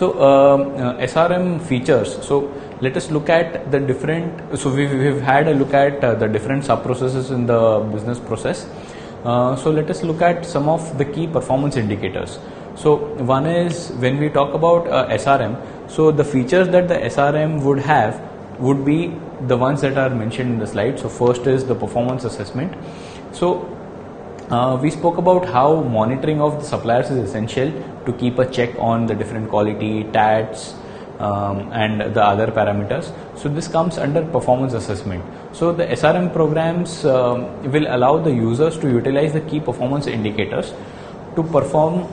SRM features. So let us look at the different. So we've had a look at the different sub processes in the business process. So let us look at some of the key performance indicators. So one is when we talk about SRM. So the features that the SRM would have would be the ones that are mentioned in the slide. So first is the performance assessment. So we spoke about how monitoring of the suppliers is essential to keep a check on the different quality, TATs, and the other parameters. So this comes under performance assessment. So the SRM programs will allow the users to utilize the key performance indicators to perform,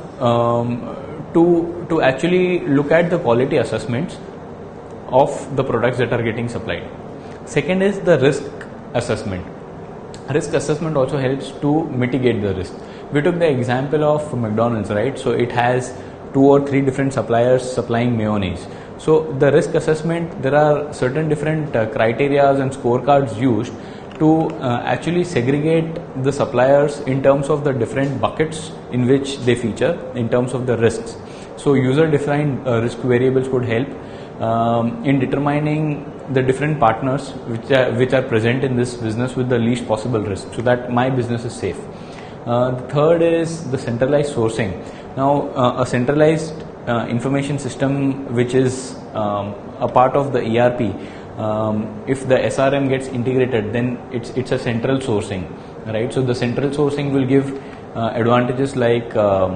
to actually look at the quality assessments of the products that are getting supplied. Second is the risk assessment. Risk assessment also helps to mitigate the risk. We took the example of McDonald's, right? So it has 2 or 3 different suppliers supplying mayonnaise. So the risk assessment, there are certain different criteria and scorecards used to actually segregate the suppliers in terms of the different buckets in which they feature in terms of the risks. So user defined risk variables could help in determining the different partners which are present in this business with the least possible risk, so that my business is safe. The third is the centralized sourcing. Now a centralized information system which is a part of the ERP, if the SRM gets integrated, then it's a central sourcing, right? So the central sourcing will give advantages like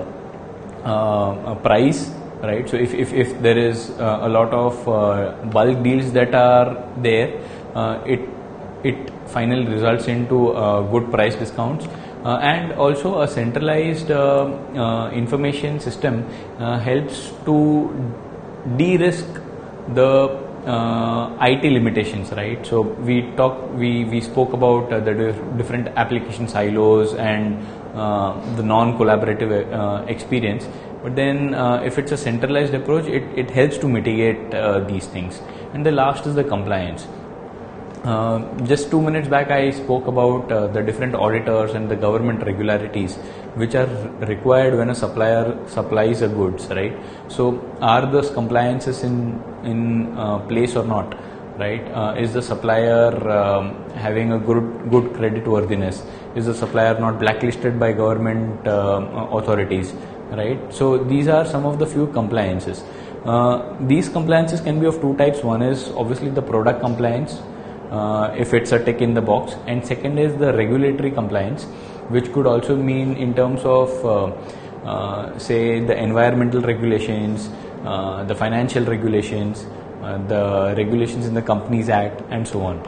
price, right? So if there is a lot of bulk deals that are there, it finally results into good price discounts. And also a centralized information system helps to de-risk the IT limitations, right? So we spoke about the different application silos and the non-collaborative experience. But then if it's a centralized approach, it helps to mitigate these things. And the last is the compliance. Just 2 minutes back I spoke about the different auditors and the government regularities which are required when a supplier supplies a goods, right? So are those compliances in place or not, right? Is the supplier having a good creditworthiness? Is the supplier not blacklisted by government authorities, right? So these are some of the few compliances. These compliances can be of 2 types. One is obviously the product compliance, if it's a tick in the box, and second is the regulatory compliance, which could also mean in terms of say the environmental regulations, the financial regulations, the regulations in the Companies Act, and so on.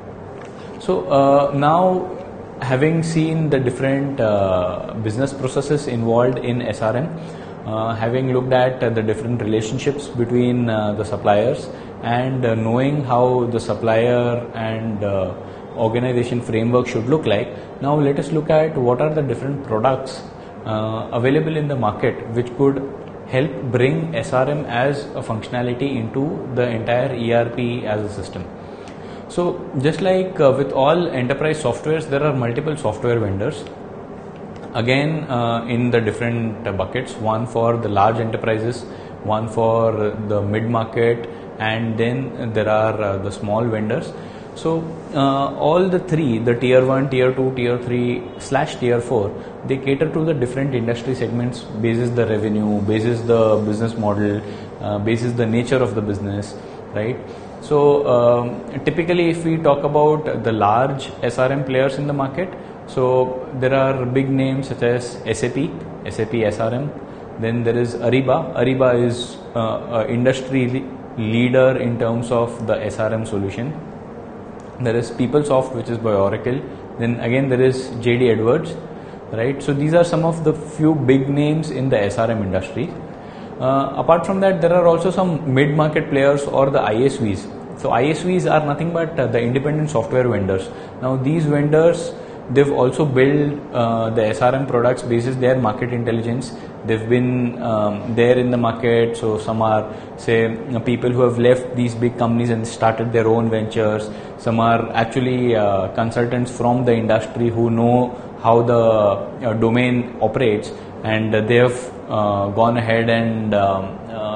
So now, having seen the different business processes involved in SRM, having looked at the different relationships between the suppliers, and knowing how the supplier and organization framework should look like, now let us look at what are the different products available in the market which could help bring SRM as a functionality into the entire ERP as a system. So just like with all enterprise softwares, there are multiple software vendors. Again, in the different buckets, one for the large enterprises, one for the mid-market, and then there are the small vendors. So all the 3, the tier 1, tier 2, tier 3/tier 4, they cater to the different industry segments basis the revenue, basis the business model, basis the nature of the business, right? So typically if we talk about the large SRM players in the market, so there are big names such as SAP SRM, then there is Ariba. Ariba is an industry leader in terms of the SRM solution. There is PeopleSoft, which is by Oracle. Then again there is JD Edwards, right? So these are some of the few big names in the SRM industry. Apart from that, there are also some mid-market players or the ISVs. So ISVs are nothing but the independent software vendors. Now these vendors, they've also built the SRM products basis their market intelligence. They've been there in the market. So some are, say, people who have left these big companies and started their own ventures. Some are actually consultants from the industry who know how the domain operates, and they have gone ahead and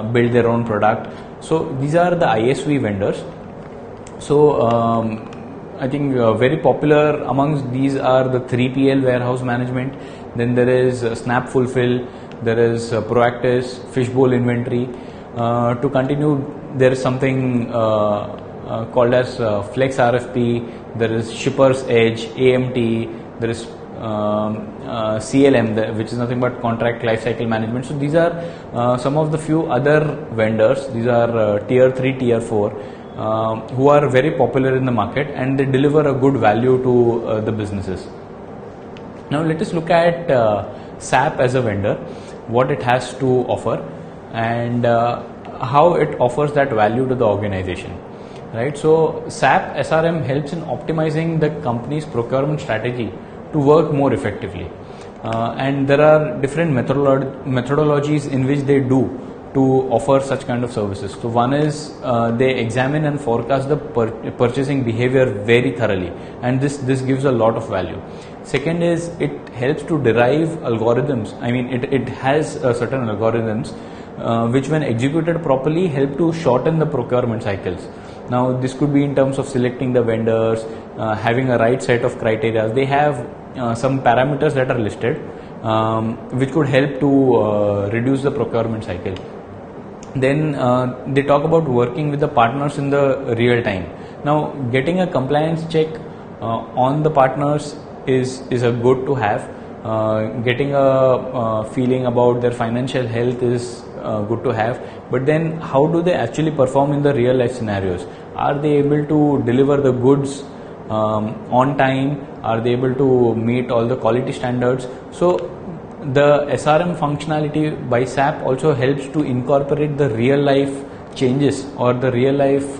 build their own product. So these are the ISV vendors. So I think very popular amongst these are the 3PL warehouse management. Then there is Snap Fulfill, there is Proactis, Fishbowl Inventory. To continue, there is something called as Flex RFP, there is Shippers Edge, AMT, there is CLM, which is nothing but Contract Lifecycle Management. So these are some of the few other vendors. These are tier 3, tier 4, who are very popular in the market, and they deliver a good value to the businesses. Now let us look at SAP as a vendor, what it has to offer, and how it offers that value to the organization. Right, so SAP SRM helps in optimizing the company's procurement strategy to work more effectively, and there are different methodologies in which they do to offer such kind of services. So one is they examine and forecast the purchasing behavior very thoroughly, and this gives a lot of value. Second is it helps to derive algorithms. I mean, it has certain algorithms which, when executed properly, help to shorten the procurement cycles. Now this could be in terms of selecting the vendors, having a right set of criteria. They have some parameters that are listed, which could help to reduce the procurement cycle. Then they talk about working with the partners in the real time. Now getting a compliance check on the partners is a good to have. Getting a feeling about their financial health is good to have, but then how do they actually perform in the real life scenarios? Are they able to deliver the goods on time? Are they able to meet all the quality standards? So the SRM functionality by SAP also helps to incorporate the real life changes or the real life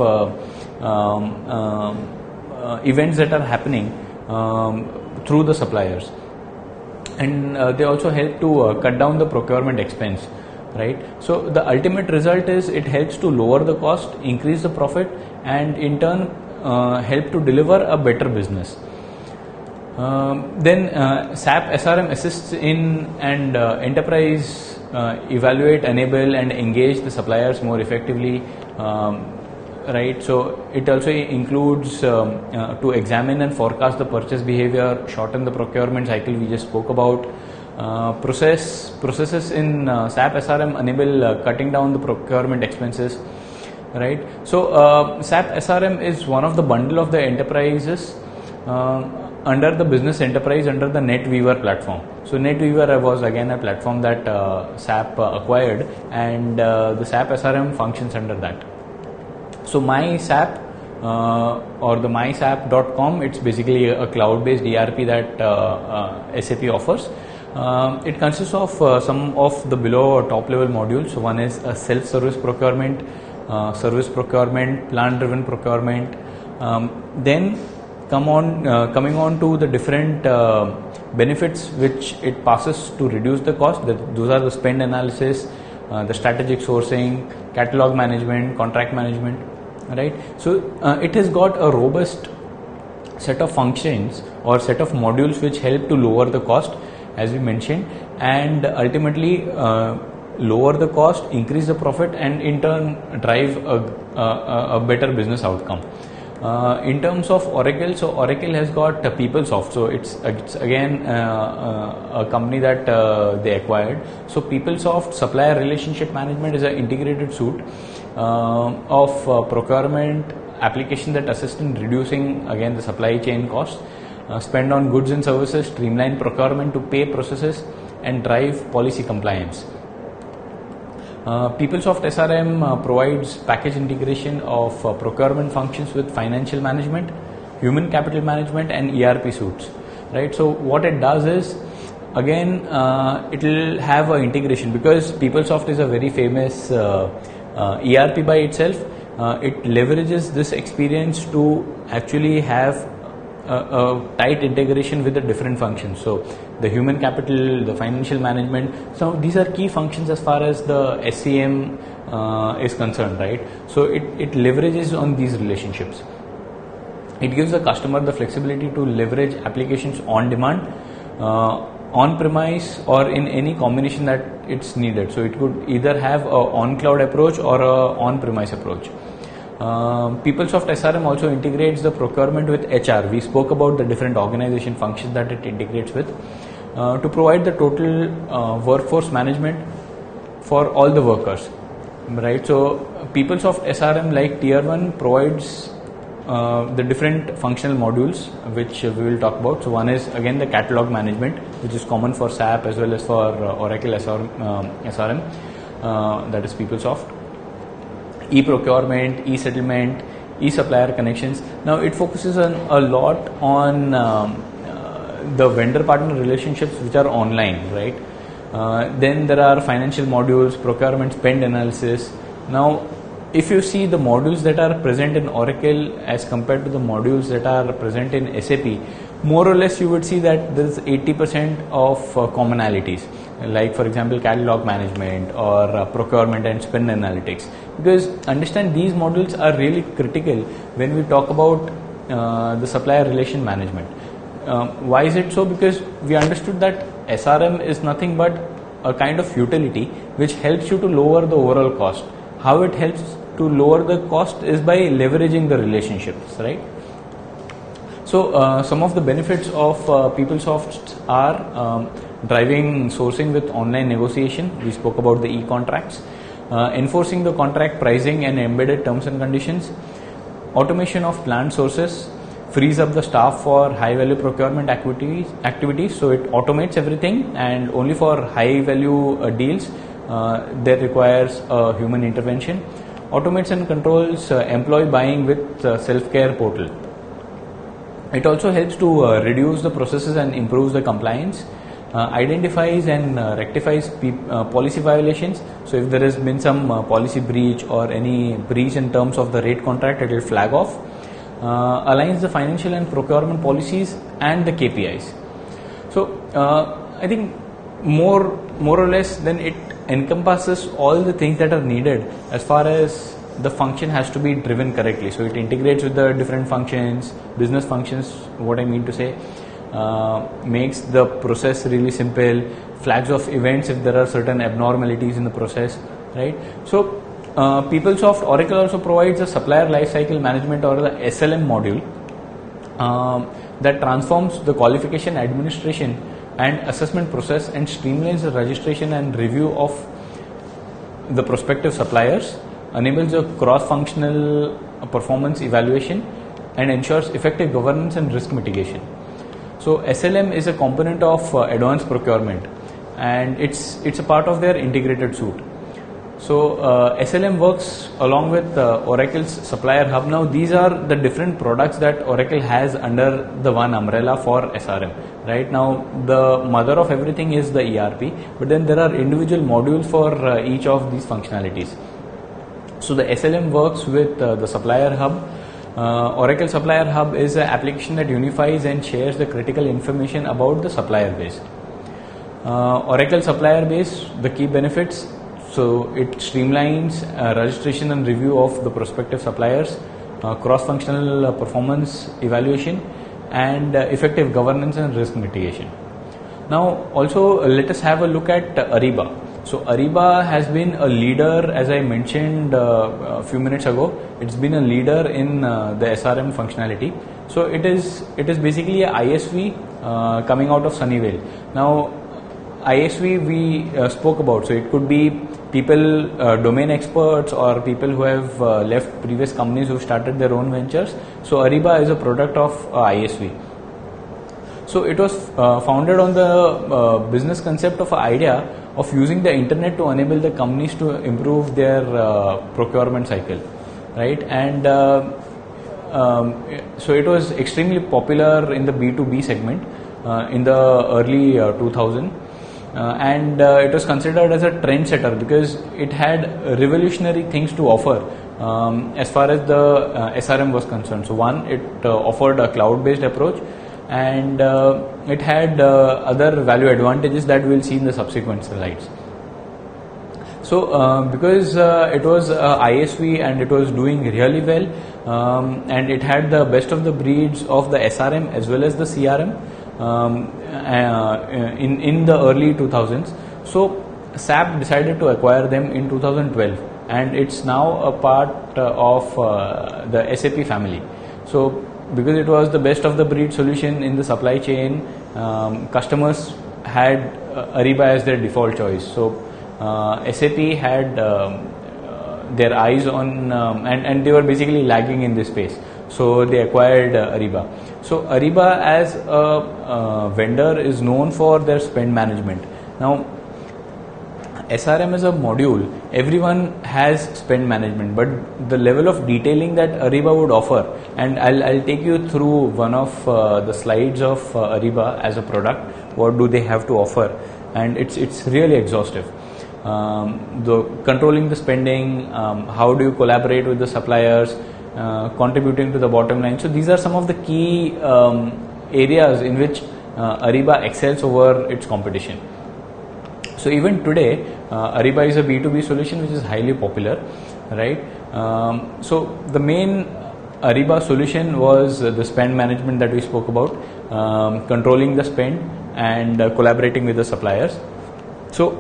events that are happening through the suppliers, and they also help to cut down the procurement expense. Right, so the ultimate result is it helps to lower the cost, increase the profit, and in turn help to deliver a better business. Then SAP SRM assists in and enterprise evaluate, enable, and engage the suppliers more effectively. Right, so it also includes to examine and forecast the purchase behavior, shorten the procurement cycle we just spoke about. Processes in SAP SRM enable cutting down the procurement expenses. Right, so SAP SRM is one of the bundle of the enterprises under the business enterprise under the NetWeaver platform. So NetWeaver was again a platform that SAP acquired, and the SAP SRM functions under that. So MySAP or the MySAP.com, it's basically a cloud-based ERP that SAP offers. It consists of some of the below top level modules. So one is a self-service procurement, service procurement, plan-driven procurement. Then coming on to the different benefits which it passes to reduce the cost. Those are the spend analysis, the strategic sourcing, catalog management, contract management. Right. So it has got a robust set of functions or set of modules which help to lower the cost, as we mentioned, and ultimately lower the cost, increase the profit, and in turn drive a better business outcome. In terms of Oracle, so Oracle has got PeopleSoft, so it's again a company that they acquired. So PeopleSoft supplier relationship management is an integrated suite of procurement application that assist in reducing again the supply chain costs, spend on goods and services, streamline procurement to pay processes, and drive policy compliance. PeopleSoft SRM provides package integration of procurement functions with financial management, human capital management, and ERP suites. Right. So what it does is, again, it will have an integration because PeopleSoft is a very famous ERP by itself. It leverages this experience to actually have a tight integration with the different functions. So the human capital, the financial management, so these are key functions as far as the SCM is concerned, right? So it leverages on these relationships. It gives the customer the flexibility to leverage applications on demand on-premise or in any combination that it's needed. So it could either have a on-cloud approach or a on-premise approach. PeopleSoft SRM also integrates the procurement with HR. We spoke about the different organization functions that it integrates with to provide the total workforce management for all the workers, right? So PeopleSoft SRM, like Tier 1, provides the different functional modules which we will talk about. So one is again the catalog management, which is common for SAP as well as for Oracle SRM, that is PeopleSoft. E-procurement, e-settlement, e-supplier connections. Now it focuses a lot on the vendor partner relationships which are online, right? Then there are financial modules, procurement, spend analysis. Now if you see the modules that are present in Oracle as compared to the modules that are present in SAP, more or less you would see that there is 80% of commonalities, like for example catalog management or procurement and spend analytics, because understand these modules are really critical when we talk about the supplier relation management. Why is it so? Because we understood that SRM is nothing but a kind of utility which helps you to lower the overall cost. How it helps to lower the cost is by leveraging the relationships, right? So some of the benefits of PeopleSoft are driving sourcing with online negotiation. We spoke about the e-contracts, enforcing the contract pricing and embedded terms and conditions, automation of planned sources, frees up the staff for high value procurement activities. So it automates everything, and only for high value deals that requires human intervention. Automates and controls employee buying with self-care portal. It also helps to reduce the processes and improves the compliance. Identifies and rectifies policy violations. So if there has been some policy breach or any breach in terms of the rate contract, it will flag off. Aligns the financial and procurement policies and the KPIs. So I think more or less then it encompasses all the things that are needed as far as the function has to be driven correctly. So it integrates with the different functions, business functions, what I mean to say, makes the process really simple, flags of events if there are certain abnormalities in the process, right? So PeopleSoft Oracle also provides a supplier lifecycle management or the SLM module that transforms the qualification, administration and assessment process and streamlines the registration and review of the prospective suppliers, enables a cross-functional performance evaluation and ensures effective governance and risk mitigation. So SLM is a component of advanced procurement, and it's a part of their integrated suite. So SLM works along with Oracle's Supplier Hub. Now these are the different products that Oracle has under the one umbrella for SRM. Right now the mother of everything is the ERP, but then there are individual modules for each of these functionalities. So the SLM works with the Supplier Hub. Oracle Supplier Hub is an application that unifies and shares the critical information about the supplier base. Oracle Supplier Base, the key benefits. So it streamlines registration and review of the prospective suppliers, cross-functional performance evaluation, and effective governance and risk mitigation. Now also let us have a look at Ariba. So Ariba has been a leader, as I mentioned a few minutes ago. It's been a leader in the SRM functionality. So it is basically a ISV coming out of Sunnyvale. Now ISV we spoke about, so it could be people, domain experts or people who have left previous companies who started their own ventures. So Ariba is a product of ISV. So it was founded on the business concept of an idea of using the internet to enable the companies to improve their procurement cycle, right? And so it was extremely popular in the B2B segment in the early 2000s. And it was considered as a trendsetter because it had revolutionary things to offer as far as the SRM was concerned. So one, it offered a cloud-based approach, and it had other value advantages that we'll see in the subsequent slides. So because it was ISV and it was doing really well, and it had the best of the breeds of the SRM as well as the CRM, in the early 2000s. So SAP decided to acquire them in 2012, and it's now a part of the SAP family. So because it was the best of the breed solution in the supply chain, customers had Ariba as their default choice. So SAP had their eyes on and they were basically lagging in this space, so they acquired Ariba. So Ariba as a vendor is known for their spend management. Now SRM as a module, everyone has spend management, but the level of detailing that Ariba would offer, and I'll take you through one of the slides of Ariba as a product. What do they have to offer? And it's really exhaustive. The controlling the spending, how do you collaborate with the suppliers, contributing to the bottom line. So these are some of the key areas in which Ariba excels over its competition. So even today, Ariba is a B2B solution which is highly popular, right? So the main Ariba solution was the spend management that we spoke about, controlling the spend and collaborating with the suppliers. So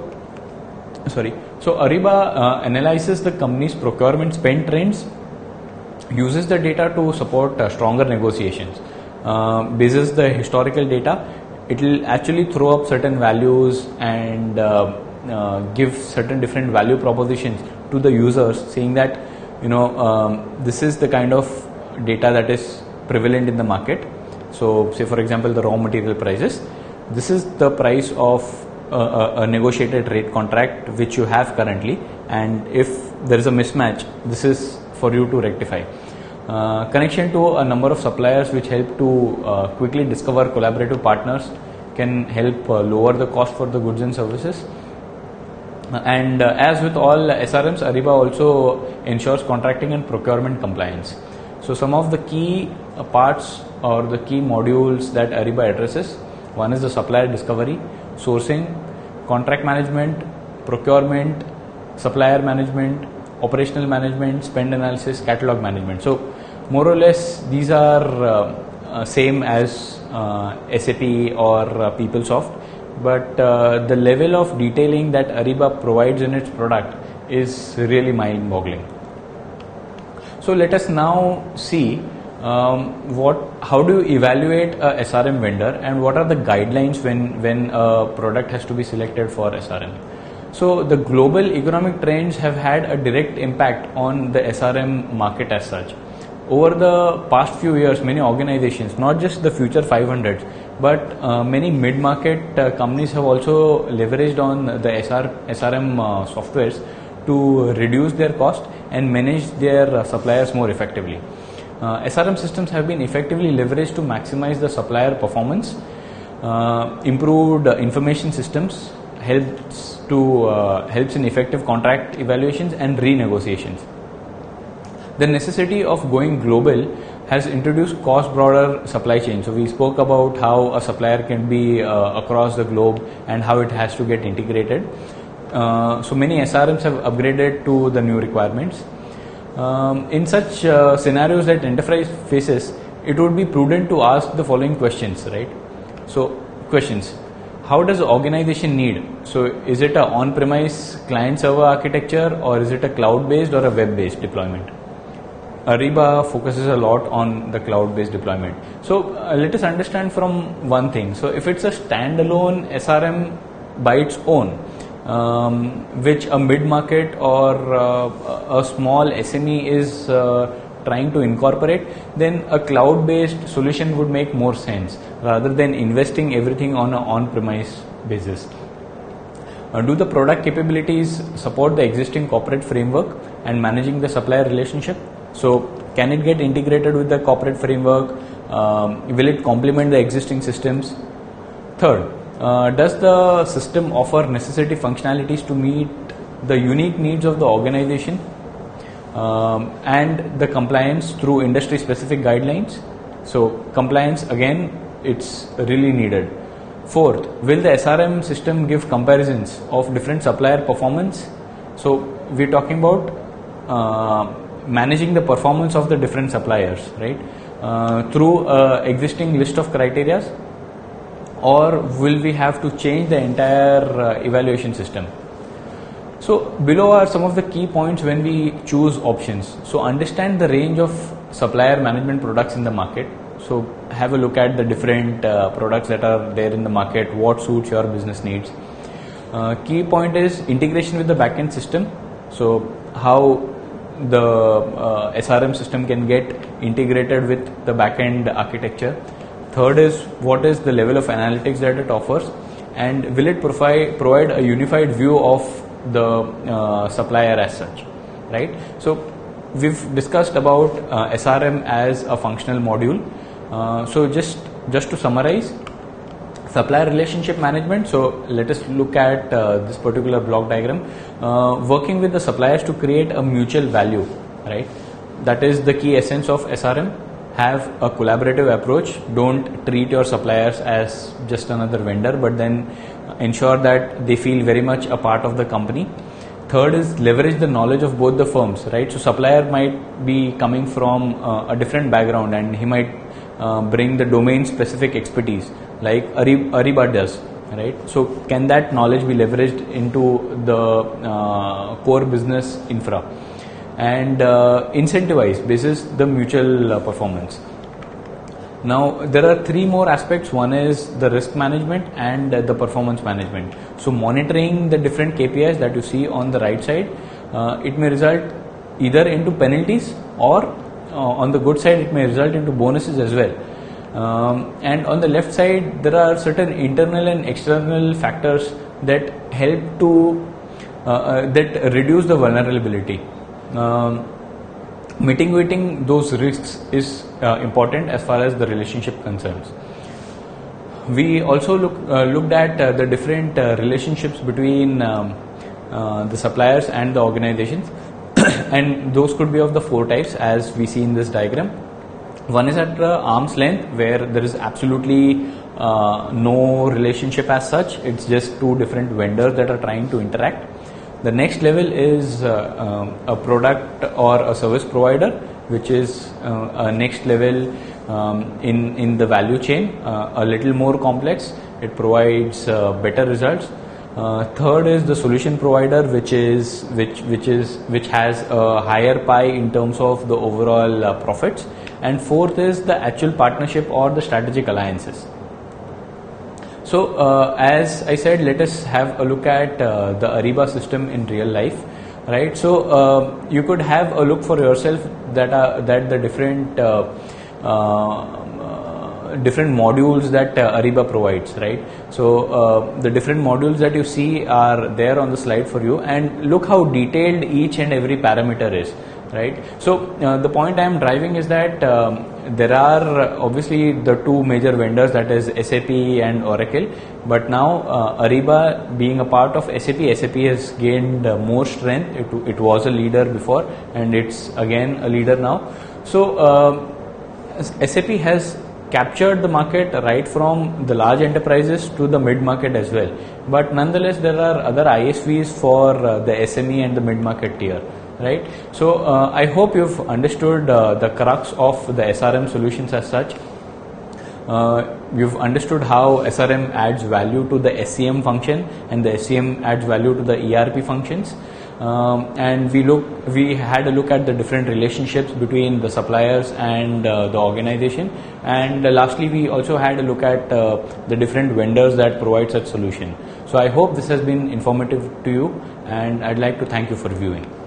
Ariba analyzes the company's procurement spend trends, uses the data to support stronger negotiations, bases the historical data. It will actually throw up certain values and give certain different value propositions to the users, saying that this is the kind of data that is prevalent in the market. So say for example the raw material prices, this is the price of a negotiated rate contract which you have currently, and if there is a mismatch, this is for you to rectify. Connection to a number of suppliers which help to quickly discover collaborative partners can help lower the cost for the goods and services. And as with all SRMs, Ariba also ensures contracting and procurement compliance. So some of the key parts or the key modules that Ariba addresses: one is the supplier discovery, sourcing, contract management, procurement, supplier management, operational management, spend analysis, catalog management. So more or less these are same as SAP or PeopleSoft, but the level of detailing that Ariba provides in its product is really mind-boggling. So let us now see how do you evaluate a SRM vendor, and what are the guidelines when a product has to be selected for SRM. So the global economic trends have had a direct impact on the SRM market as such. Over the past few years, many organizations, not just the Future 500, but many mid-market companies have also leveraged on the SRM softwares to reduce their cost and manage their suppliers more effectively. SRM systems have been effectively leveraged to maximize the supplier performance. Improved information systems helps in effective contract evaluations and renegotiations. The necessity of going global has introduced broader supply chain. So we spoke about how a supplier can be across the globe and how it has to get integrated. So many SRMs have upgraded to the new requirements. In such scenarios that enterprise faces, it would be prudent to ask the following questions, right? So questions: how does the organization need? So is it an on-premise client-server architecture, or is it a cloud-based or a web-based deployment? Ariba focuses a lot on the cloud-based deployment. So let us understand from one thing. So if it's a standalone SRM by its own, which a mid-market or a small SME is trying to incorporate, then a cloud-based solution would make more sense rather than investing everything on an on-premise basis. Do the product capabilities support the existing corporate framework and managing the supplier relationship? So can it get integrated with the corporate framework? Will it complement the existing systems? Third, does the system offer necessary functionalities to meet the unique needs of the organization and the compliance through industry specific guidelines? So compliance, again, it's really needed. Fourth, will the SRM system give comparisons of different supplier performance? So we're talking about managing the performance of the different suppliers, right? Through existing list of criteria. or will we have to change the entire evaluation system? So below are some of the key points when we choose options. So understand the range of supplier management products in the market. So have a look at the different products that are there in the market, what suits your business needs. Key point is integration with the backend system. So how the SRM system can get integrated with the backend architecture. Third is what is the level of analytics that it offers, and will it provide a unified view of the supplier as such, right? So we've discussed about SRM as a functional module. So just to summarize, supplier relationship management. So let us look at this particular block diagram. Working with the suppliers to create a mutual value, right? That is the key essence of SRM. Have a collaborative approach. Don't treat your suppliers as just another vendor, but then ensure that they feel very much a part of the company. Third is leverage the knowledge of both the firms, right? So supplier might be coming from a different background, and he might bring the domain specific expertise like Ariba does, right? So can that knowledge be leveraged into the core business infra, and incentivize basis the mutual performance. Now there are three more aspects. One is the risk management and the performance management. So monitoring the different KPIs that you see on the right side, it may result either into penalties, or on the good side it may result into bonuses as well. And on the left side there are certain internal and external factors that help to that reduce the vulnerability. Mitigating those risks is important as far as the relationship concerns. We also looked at the different relationships between the suppliers and the organizations, and those could be of the four types as we see in this diagram. One is at arm's length, where there is absolutely no relationship as such. It's just two different vendors that are trying to interact. The next level is a product or a service provider, which is a next level in the value chain, a little more complex. It provides better results. Third is the solution provider, which has a higher pie in terms of the overall profits. And fourth is the actual partnership or the strategic alliances. So as I said, let us have a look at the Ariba system in real life, right? So you could have a look for yourself that the different modules that Ariba provides, right? So the different modules that you see are there on the slide for you, and look how detailed each and every parameter is, right? So the point I am driving is that there are obviously the two major vendors, that is SAP and Oracle, but now Ariba being a part of SAP has gained more strength. It was a leader before, and it's again a leader now. So SAP has captured the market right from the large enterprises to the mid market as well, but nonetheless there are other ISVs for the SME and the mid market tier, right? So I hope you've understood the crux of the SRM solutions as such. You've understood how SRM adds value to the SCM function, and the SCM adds value to the ERP functions. And we had a look at the different relationships between the suppliers and the organization, and lastly we also had a look at the different vendors that provide such solution. So I hope this has been informative to you, and I'd like to thank you for viewing.